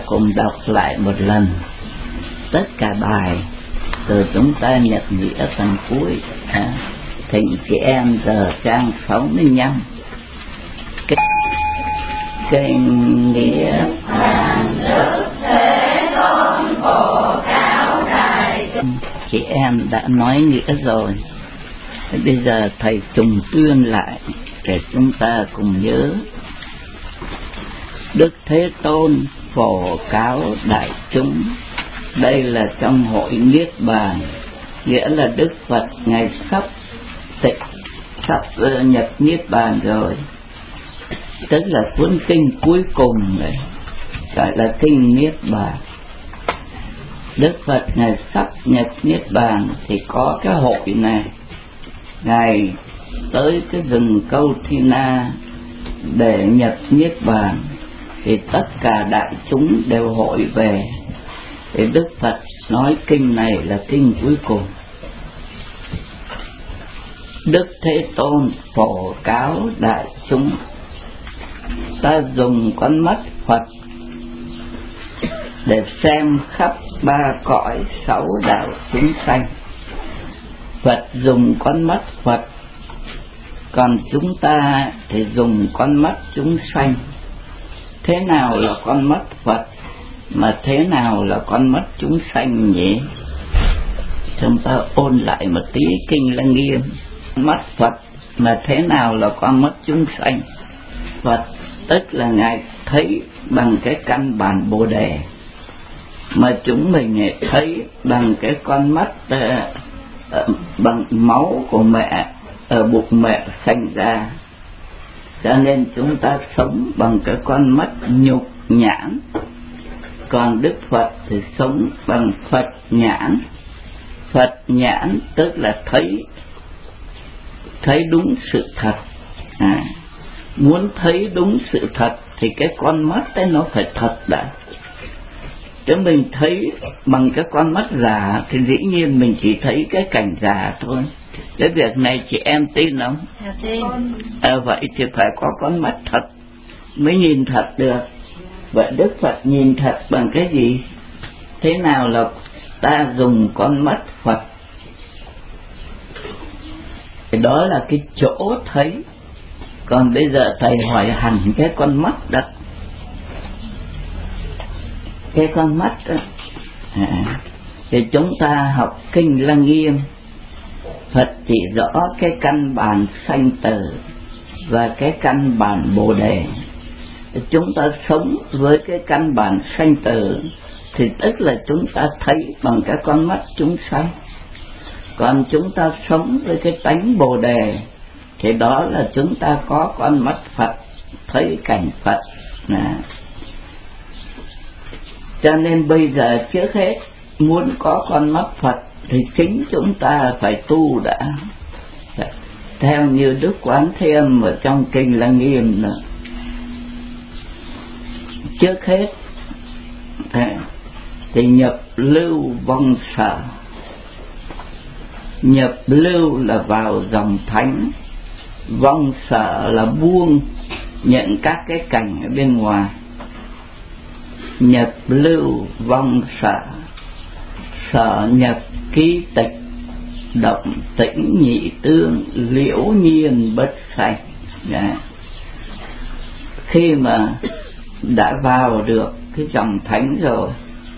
cùng đọc lại một lần tất cả bài từ chúng ta nhận nghĩa phần cuối. Thỉnh chị em giờ trang 65. Kinh nghĩa Đức Thế Tôn phổ cáo đại chúng. Chị em đã nói nghĩa rồi, bây giờ thầy trùng tuyên lại để chúng ta cùng nhớ. Đức Thế Tôn phổ cáo đại chúng, đây là trong hội Niết Bàn, nghĩa là Đức Phật Ngài sắp nhập Niết Bàn rồi, tức là cuốn kinh cuối cùng này, gọi là kinh Niết Bàn. Đức Phật Ngài sắp nhập Niết Bàn thì có cái hội này, Ngài tới cái rừng Câu Thi Na để nhập Niết Bàn, thì tất cả đại chúng đều hội về. Thì Đức Phật nói kinh này là kinh cuối cùng. Đức Thế Tôn phổ cáo đại chúng, ta dùng con mắt Phật để xem khắp ba cõi sáu đạo chúng sanh. Phật dùng con mắt Phật, còn chúng ta thì dùng con mắt chúng sanh. Thế nào là con mắt Phật, mà thế nào là con mắt chúng sanh nhỉ? Chúng ta ôn lại một tí kinh Lăng Nghiêm. Mắt Phật mà thế nào là con mắt chúng sanh? Phật tức là Ngài thấy bằng cái căn bản Bồ Đề, mà chúng mình thấy bằng cái con mắt bằng máu của mẹ ở bụng mẹ sanh ra. Cho nên chúng ta sống bằng cái con mắt nhục nhãn, còn Đức Phật thì sống bằng Phật nhãn. Phật nhãn tức là thấy đúng sự thật. Muốn thấy đúng sự thật thì cái con mắt ấy nó phải thật đã. Chứ mình thấy bằng cái con mắt giả thì dĩ nhiên mình chỉ thấy cái cảnh giả thôi. Cái việc này chị em tin không? Tin. Vậy thì phải có con mắt thật mới nhìn thật được. Vậy Đức Phật nhìn thật bằng cái gì? Thế nào là ta dùng con mắt Phật? Thì đó là cái chỗ thấy. Còn bây giờ thầy hỏi hẳn cái con mắt đó. Cái con mắt đó, thì chúng ta học kinh Lăng Nghiêm, Phật chỉ rõ cái căn bản sanh tử và cái căn bản Bồ Đề. Chúng ta sống với cái căn bản sanh tử thì tức là chúng ta thấy bằng cái con mắt chúng sanh. Còn chúng ta sống với cái tánh Bồ Đề thì đó là chúng ta có con mắt Phật, thấy cảnh Phật. Cho nên bây giờ trước hết muốn có con mắt Phật thì chính chúng ta phải tu đã. Theo như Đức Quán Thế Âm ở trong kinh Lăng Nghiêm nữa. Trước hết thì nhập lưu vong sở. Nhập lưu là vào dòng thánh, vong sở là buông nhận các cái cảnh ở bên ngoài. Nhập lưu vong sở, sở nhập ký tịch, động tĩnh nhị tương, liễu nhiên bất sanh. Khi mà đã vào được cái dòng thánh rồi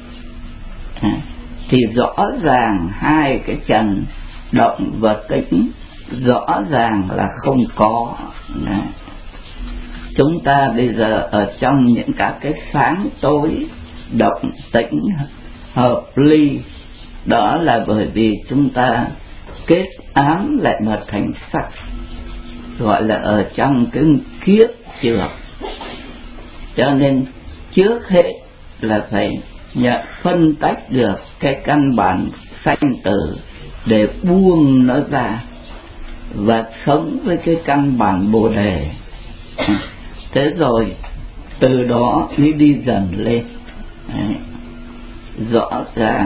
thì rõ ràng hai cái trần động và tĩnh rõ ràng là không có. Chúng ta bây giờ ở trong những các cái sáng tối, động tĩnh, hợp ly, đó là bởi vì chúng ta kết ám lại mà thành sắc, gọi là ở trong cái kiếp trược. Cho nên trước hết là phải nhận phân tách được cái căn bản sanh tử để buông nó ra và sống với cái căn bản Bồ Đề. Thế rồi từ đó mới đi dần lên. Rõ ràng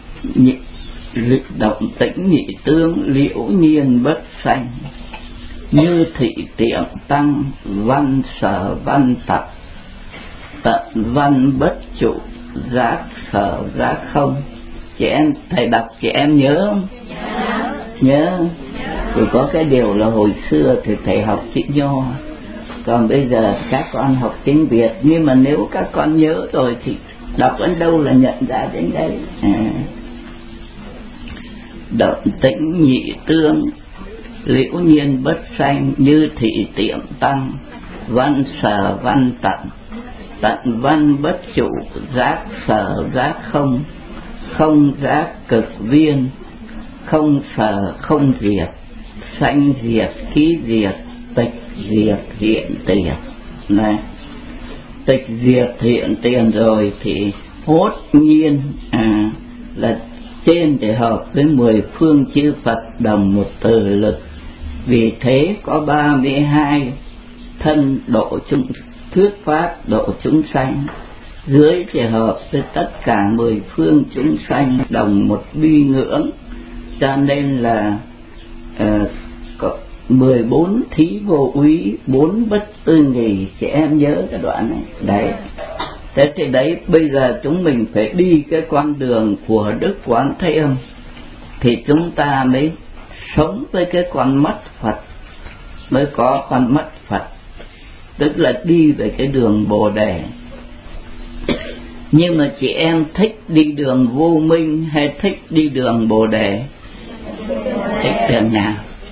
động tĩnh nhị tướng, liễu nhiên bất sanh, như thị tiệm tăng, văn sở văn tập, tận văn bất trụ, giác sở giác không. Chị em, thầy đọc chị em nhớ không? Nhớ. Thì có cái điều là hồi xưa thì thầy học chữ Nho, còn bây giờ các con học tiếng Việt, nhưng mà nếu các con nhớ rồi thì đọc đến đâu là nhận ra đến đấy. Động tĩnh nhị tương, liễu nhiên bất sanh, như thị tiệm tăng, văn sở văn tận. Tận văn bất trụ, giác sở giác không. Không giác cực viên, không sở không diệt. Sanh diệt ký diệt, tịch diệt hiện tiền. Này, tịch diệt hiện tiền rồi thì hốt nhiên là trên để hợp với 10 phương chư Phật đồng một từ lực. Vì thế có 32 thân độ chúng, thuyết pháp độ chúng sanh. Dưới thì hợp với tất cả 10 phương chúng sanh đồng một bi ngưỡng. Cho nên là có 14 thí vô úy, 4 bất tư nghì. Chị em nhớ cái đoạn này đấy. Thế thì đấy, bây giờ chúng mình phải đi cái con đường của Đức Quán Thế Âm thì chúng ta mới sống với cái con mắt Phật, mới có con mắt Phật, tức là đi về cái đường Bồ Đề. Nhưng mà chị em thích đi đường vô minh hay thích đi đường Bồ Đề? Thích đường nào?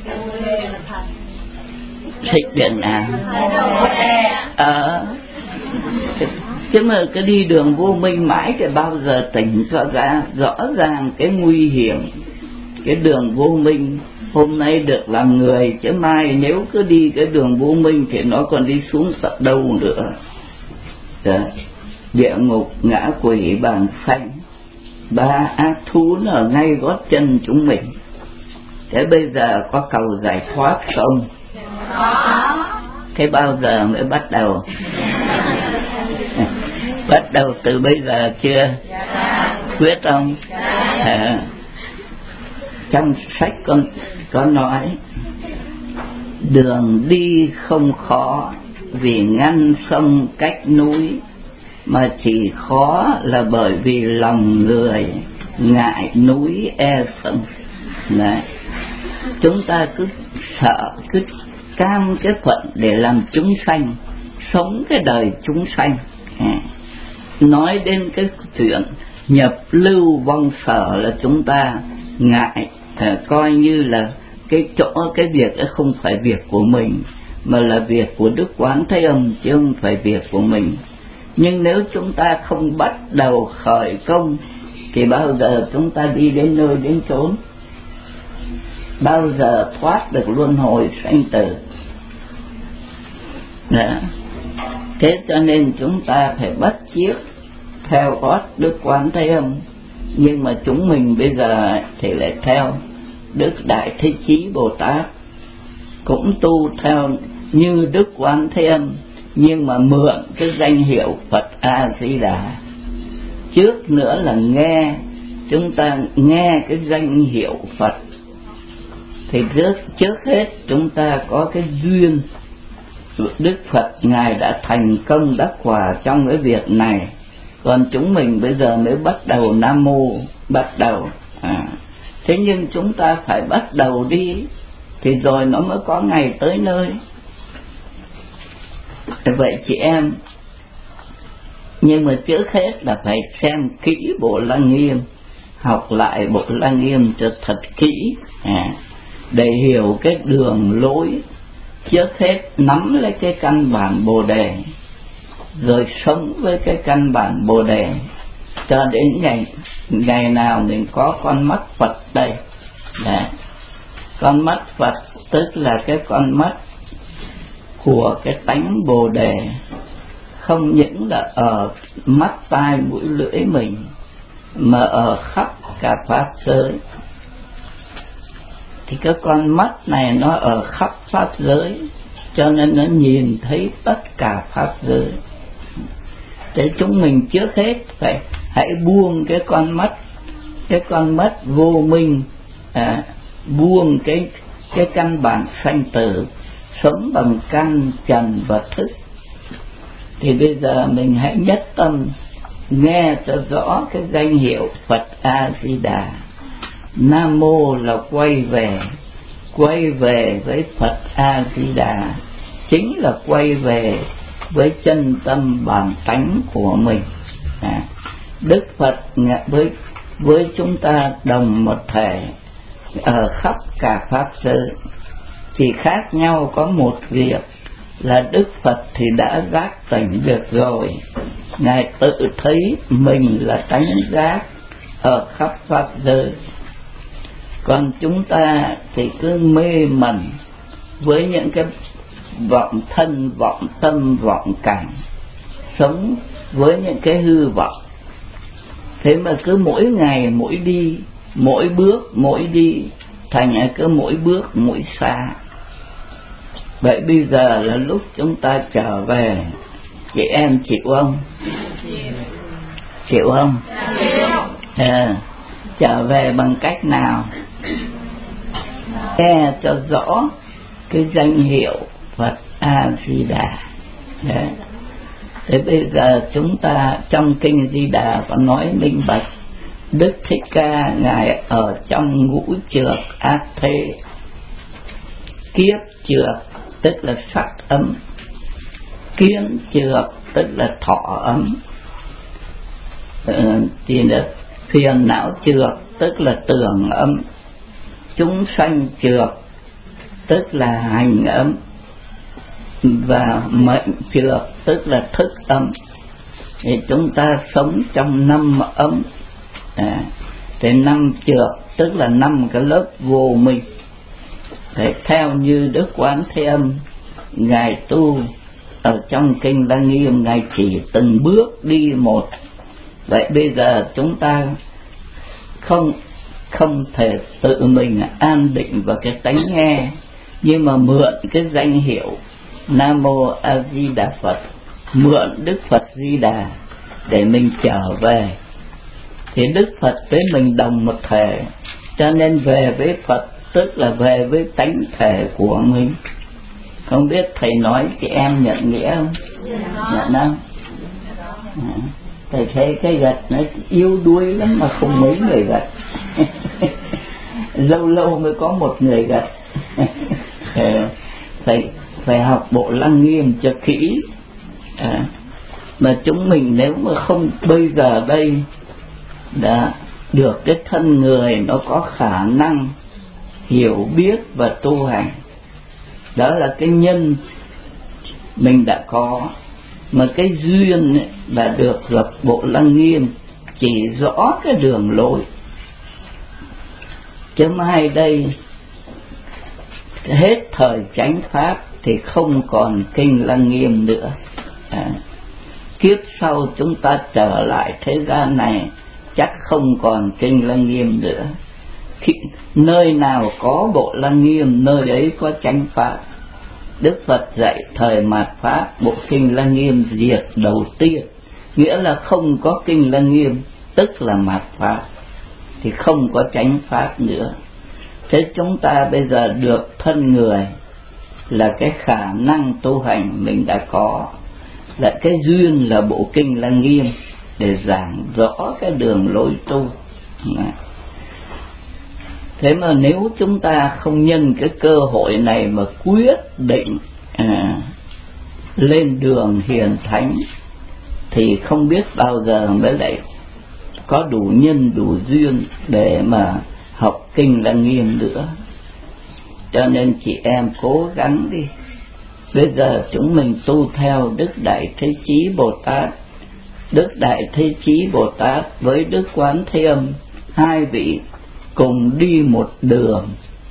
Thích đường nào? Chứ mà cái đi đường vô minh mãi thì bao giờ tỉnh cho ra rõ ràng cái nguy hiểm. Cái đường vô minh hôm nay được làm người, chứ mai nếu cứ đi cái đường vô minh thì nó còn đi xuống tận đâu nữa. Đó. Địa ngục, ngã quỷ, bàn phanh, 3 ác thú nó ở ngay gót chân chúng mình. Thế bây giờ có cầu giải thoát không? Thế bao giờ mới bắt đầu? Bắt đầu từ bây giờ chưa? Quyết không? Trong sách có nói đường đi không khó, vì ngăn sông cách núi, mà chỉ khó là bởi vì lòng người ngại núi e sông. Đấy. Chúng ta cứ sợ, cứ cam cái phận để làm chúng sanh, sống cái đời chúng sanh. Nói đến cái chuyện nhập lưu vong sở là chúng ta ngại, coi như là cái việc ấy không phải việc của mình, mà là việc của Đức Quán Thế Âm chứ không phải việc của mình. Nhưng nếu chúng ta không bắt đầu khởi công thì bao giờ chúng ta đi đến nơi đến chốn, bao giờ thoát được luân hồi sanh tử. Đó. Thế cho nên chúng ta phải bắt chiếc theo gót Đức Quán Thế Âm. Nhưng mà chúng mình bây giờ thì lại theo Đức Đại Thế Chí Bồ Tát, cũng tu theo như Đức Quán Thế Âm, nhưng mà mượn cái danh hiệu Phật A Di Đà. Trước nữa là chúng ta nghe cái danh hiệu Phật thì trước hết chúng ta có cái duyên. Đức Phật Ngài đã thành công đắc quả trong cái việc này, còn chúng mình bây giờ mới bắt đầu Nam Mô, bắt đầu. Thế nhưng chúng ta phải bắt đầu đi thì rồi nó mới có ngày tới nơi. Vậy chị em, nhưng mà trước hết là phải xem kỹ Bộ Lăng Nghiêm, học lại Bộ Lăng Nghiêm cho thật kỹ, để hiểu cái đường lối. Trước hết nắm lấy cái căn bản Bồ Đề, rồi sống với cái căn bản Bồ Đề cho đến ngày nào mình có con mắt Phật đây. Đấy. Con mắt Phật tức là cái con mắt của cái tánh Bồ Đề, không những là ở mắt tai mũi lưỡi mình, mà ở khắp cả pháp giới. Thì cái con mắt này nó ở khắp pháp giới, cho nên nó nhìn thấy tất cả pháp giới. Thế chúng mình trước hết hãy buông cái con mắt vô minh, buông cái căn bản sanh tử, sống bằng căn trần và thức. Thì bây giờ mình hãy nhất tâm nghe cho rõ cái danh hiệu Phật A Di Đà. Nam mô là quay về với Phật A Di Đà, chính là quay về với chân tâm bản tánh của mình. Đức Phật với chúng ta đồng một thể ở khắp cả pháp giới, chỉ khác nhau có một việc là Đức Phật thì đã giác tỉnh được rồi, Ngài tự thấy mình là tánh giác ở khắp pháp giới. Còn chúng ta thì cứ mê mẩn với những cái vọng thân, vọng tâm, vọng cảnh, sống với những cái hư vọng. Thế mà cứ mỗi ngày mỗi đi, mỗi bước mỗi đi, thành cứ mỗi bước mỗi xa. Vậy bây giờ là lúc chúng ta trở về. Chị em chịu không? Chịu không? Trở về bằng cách nào? Nghe cho rõ cái danh hiệu Phật A Di Đà. Đấy. Thế bây giờ chúng ta trong kinh Di Đà có nói minh bạch, Đức Thích Ca Ngài ở trong ngũ trược ác thế. Kiếp trược tức là sắc ấm, kiến trược tức là thọ ấm, thì là phiền não trược tức là tưởng ấm, chúng sanh trược tức là hành ấm, và mệnh trược tức là thức ấm. Thì chúng ta sống trong 5 ấm. Thì 5 trược tức là 5 cái lớp vô minh. Thì theo như Đức Quán Thế Âm Ngài tu ở trong kinh Lăng Nghiêm, Ngài chỉ từng bước đi một. Vậy bây giờ chúng ta không thể tự mình an định vào cái tánh nghe, nhưng mà mượn cái danh hiệu Nam Mô A Di Đà Phật, mượn Đức Phật Di Đà để mình trở về. Thì Đức Phật với mình đồng một thể, cho nên về với Phật tức là về với tánh thể của mình. Không biết thầy nói chị em nhận nghĩa không? Nhận không? Thầy thấy cái gật nó yếu đuối lắm mà không mấy người gật. Lâu lâu mới có một người gật. Phải học bộ Lăng Nghiêm cho kỹ. Mà chúng mình nếu mà không bây giờ đây đã được cái thân người nó có khả năng hiểu biết và tu hành, đó là cái nhân mình đã có. Mà cái duyên ấy là được gặp bộ Lăng Nghiêm chỉ rõ cái đường lối. Chứ mai đây hết thời chánh pháp thì không còn kinh Lăng Nghiêm nữa. Kiếp sau chúng ta trở lại thế gian này chắc không còn kinh Lăng Nghiêm nữa. Nơi nào có bộ Lăng Nghiêm, nơi đấy có chánh pháp. Đức Phật dạy thời mạt pháp, bộ kinh Lăng Nghiêm diệt đầu tiên, nghĩa là không có kinh Lăng Nghiêm tức là mạt pháp, thì không có chánh pháp nữa. Thế chúng ta bây giờ được thân người là cái khả năng tu hành mình đã có, là cái duyên là bộ kinh Lăng Nghiêm để giảng rõ cái đường lối tu. Thế mà nếu chúng ta không nhân cái cơ hội này mà quyết định lên đường hiền thánh thì không biết bao giờ mới lại có đủ nhân đủ duyên để mà học kinh Lăng Nghiêm nữa. Cho nên chị em cố gắng đi. Bây giờ chúng mình tu theo Đức Đại Thế Chí Bồ Tát. Đức Đại Thế Chí Bồ Tát với Đức Quán Thế Âm, hai vị cùng đi một đường.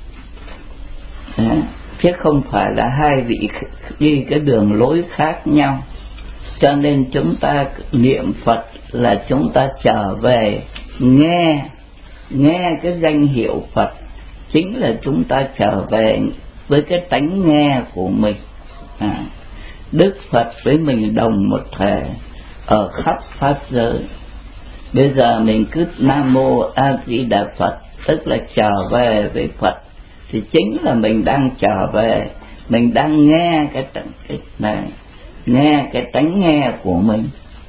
Chứ không phải là hai vị đi cái đường lối khác nhau. Cho nên chúng ta niệm Phật là chúng ta trở về nghe cái danh hiệu Phật, chính là chúng ta trở về với cái tánh nghe của mình. Đức Phật với mình đồng một thể ở khắp pháp giới. Bây giờ mình cứ Nam Mô A Di Đà Phật tức là trở về với Phật, thì chính là mình đang trở về, mình đang nghe cái này. nghe cái tánh nghe của mình.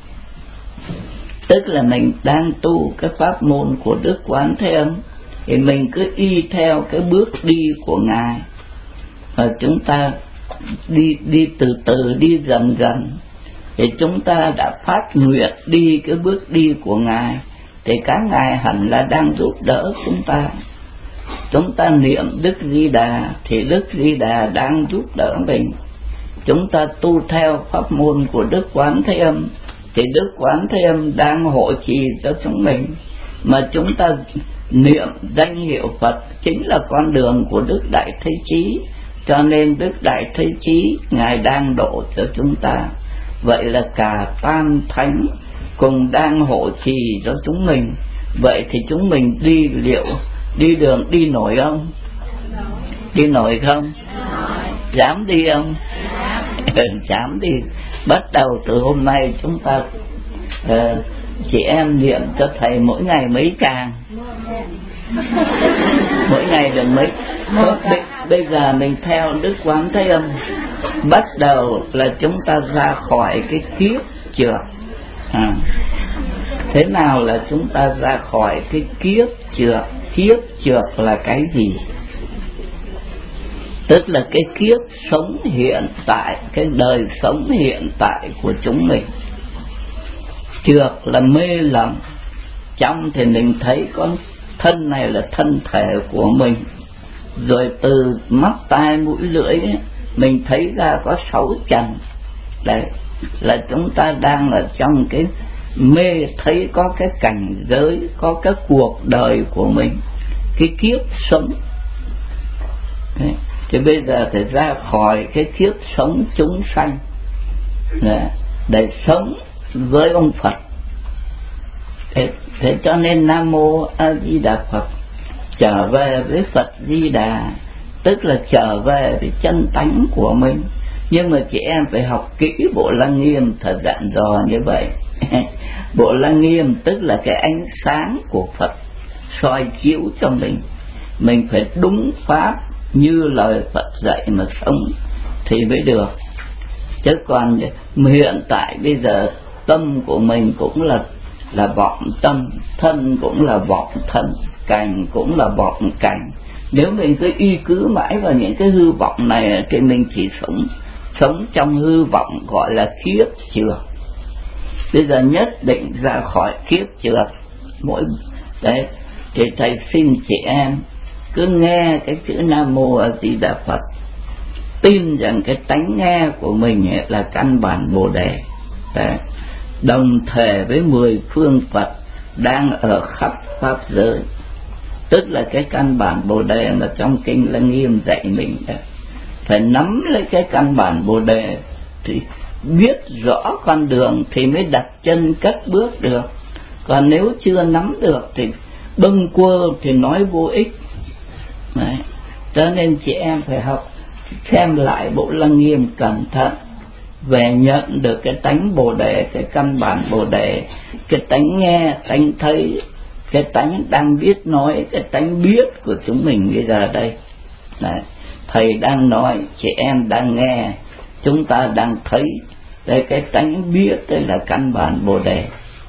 Tức là mình đang tu cái pháp môn của Đức Quán Thế Âm, thì mình cứ y theo cái bước đi của Ngài, và chúng ta đi từ từ, đi dần dần, thì chúng ta đã phát nguyện đi cái bước đi của Ngài, thì các Ngài hẳn là đang giúp đỡ chúng ta. Chúng ta niệm Đức Di Đà thì Đức Di Đà đang giúp đỡ mình. Chúng ta tu theo pháp môn của Đức Quán Thế Âm thì Đức Quán Thế Âm đang hộ trì cho chúng mình. Mà chúng ta niệm danh hiệu Phật chính là con đường của Đức Đại Thế Chí, cho nên Đức Đại Thế Chí Ngài đang độ cho chúng ta. Vậy là cả tam thánh cùng đang hộ trì cho chúng mình. Vậy thì chúng mình đi đường đi nổi không? Đi nổi không? Dám đi không? Dám đi. Bắt đầu từ hôm nay chúng ta chị em niệm cho thầy mỗi ngày mấy tràng. Mỗi ngày được mấy. Bây giờ mình theo Đức Quán Thế Âm, bắt đầu là chúng ta ra khỏi cái kiếp trượt. Thế nào là chúng ta ra khỏi cái kiếp trượt? Kiếp trượt là cái gì? Tức là cái kiếp sống hiện tại, cái đời sống hiện tại của chúng mình. Trượt là mê lầm. Trong thì mình thấy con thân này là thân thể của mình, rồi từ mắt tai mũi lưỡi ấy, mình thấy ra có 6 trần. Đấy là chúng ta đang ở trong cái mê, thấy có cái cảnh giới, có cái cuộc đời của mình, cái kiếp sống. Đấy. Thì bây giờ phải ra khỏi cái kiếp sống chúng sanh để sống với ông Phật. Thế cho nên Nam Mô A Di Đà Phật, trở về với Phật Di Đà, tức là trở về với chân tánh của mình. Nhưng mà chị em phải học kỹ Bộ Lăng Nghiêm thật dặn dò như vậy. Bộ Lăng Nghiêm tức là cái ánh sáng của Phật soi chiếu cho mình phải đúng pháp như lời Phật dạy mà sống thì mới được. Chứ còn hiện tại bây giờ tâm của mình cũng là vọng tâm, thân cũng là vọng thân, cảnh cũng là vọng cảnh. Nếu mình cứ mãi vào những cái hư vọng này thì mình chỉ sống trong hư vọng, gọi là kiếp trượt. Bây giờ nhất định ra khỏi kiếp trượt. Đấy thì thầy xin chị em cứ nghe cái chữ Nam Mô A Di Đà Phật, tin rằng cái tánh nghe của mình là căn bản Bồ Đề. Đấy. Đồng thể với 10 phương Phật đang ở khắp pháp giới, tức là cái căn bản Bồ Đề mà trong kinh Lăng Nghiêm dạy mình đó. Phải nắm lấy cái căn bản Bồ Đề thì biết rõ con đường thì mới đặt chân cất bước được. Còn nếu chưa nắm được thì bâng quơ thì nói vô ích. Đấy. Cho nên chị em phải học, xem lại Bộ Lăng Nghiêm cẩn thận, về nhận được cái tánh Bồ Đề, cái căn bản Bồ Đề, cái tánh nghe, tánh thấy, cái tánh đang biết nói, cái tánh biết của chúng mình bây giờ đây. Đấy. Thầy đang nói, chị em đang nghe, chúng ta đang thấy. Đây, cái tánh biết đây là căn bản Bồ Đề.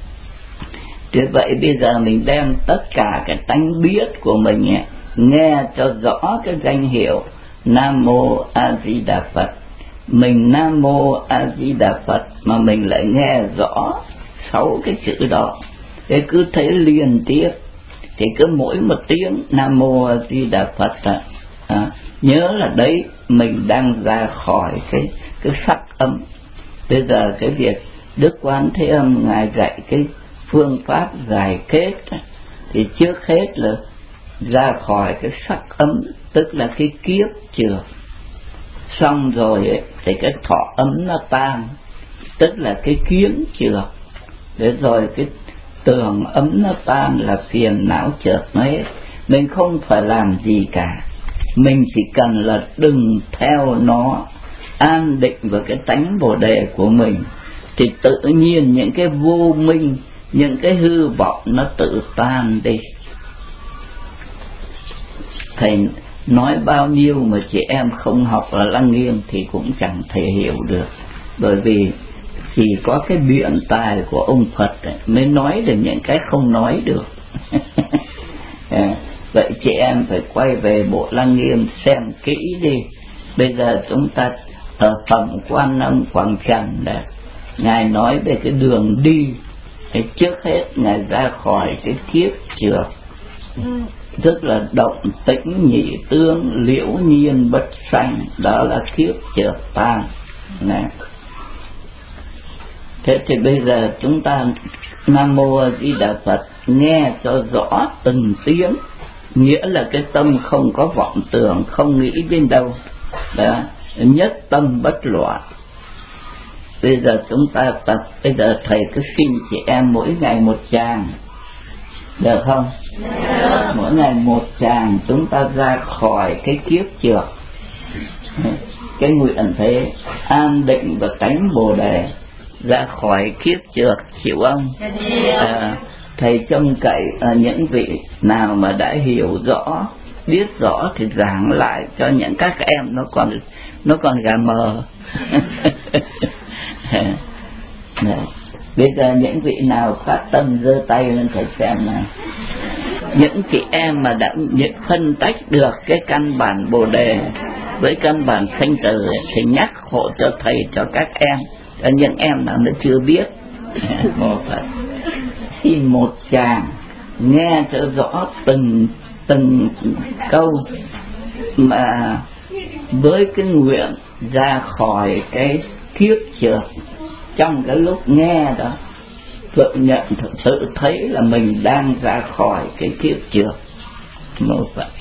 Thế vậy bây giờ mình đem tất cả cái tánh biết của mình nghe cho rõ cái danh hiệu Nam Mô A Di Đà Phật. Mình Nam Mô A Di Đà Phật mà mình lại nghe rõ 6 cái chữ đó. Thế cứ thấy liên tiếp, thì cứ mỗi một tiếng Nam Mô A Di Đà Phật nhớ là đấy mình đang ra khỏi cái sắc ấm. Bây giờ cái việc Đức Quán Thế Âm Ngài dạy cái phương pháp giải kết thì trước hết là ra khỏi cái sắc ấm, tức là cái kiếp trượt. Xong rồi ấy, thì cái thọ ấm nó tan, tức là cái kiến trượt. Để rồi cái tường ấm nó tan là phiền não trượt nó hết. Mình không phải làm gì cả, mình chỉ cần là đừng theo nó, an định vào cái tánh Bồ Đề của mình, thì tự nhiên những cái vô minh, những cái hư vọng nó tự tan đi. Thầy nói bao nhiêu mà chị em không học ở Lăng Nghiêm thì cũng chẳng thể hiểu được. Bởi vì chỉ có cái biện tài của ông Phật mới nói được những cái không nói được. Vậy chị em phải quay về Bộ Lăng Nghiêm xem kỹ đi. Bây giờ chúng ta ở phẩm Quan Âm Quảng Trần này, Ngài nói về cái đường đi. Thì trước hết Ngài ra khỏi cái kiếp trượt, tức là động tĩnh nhị tương, liễu nhiên bất sanh, đó là kiếp trượt tan này. Thế thì bây giờ chúng ta Nam Mô A Di Đà Phật nghe cho rõ từng tiếng, nghĩa là cái tâm không có vọng tưởng, không nghĩ đến đâu đó, nhất tâm bất loạn. Bây giờ chúng ta tập, bây giờ thầy cứ xin chị em mỗi ngày một tràng, được không? Được. Mỗi ngày một tràng, chúng ta ra khỏi cái kiếp trượt. Cái nguyện thế an định và tánh Bồ Đề, ra khỏi kiếp trượt, chịu không? Thầy trông cậy những vị nào mà đã hiểu rõ, biết rõ thì giảng lại cho những các em nó còn gà mờ. Bây giờ những vị nào phát tâm giơ tay lên thầy xem nào. Những chị em mà đã phân tách được cái căn bản Bồ Đề với căn bản sanh tử thì nhắc hộ cho thầy, cho các em, cho những em nào nó chưa biết. Xin một tràng nghe cho rõ từng câu mà với cái nguyện ra khỏi cái kiếp trượt. Trong cái lúc nghe đó, tự nhận thực sự thấy là mình đang ra khỏi cái kiếp trượt. Một vậy.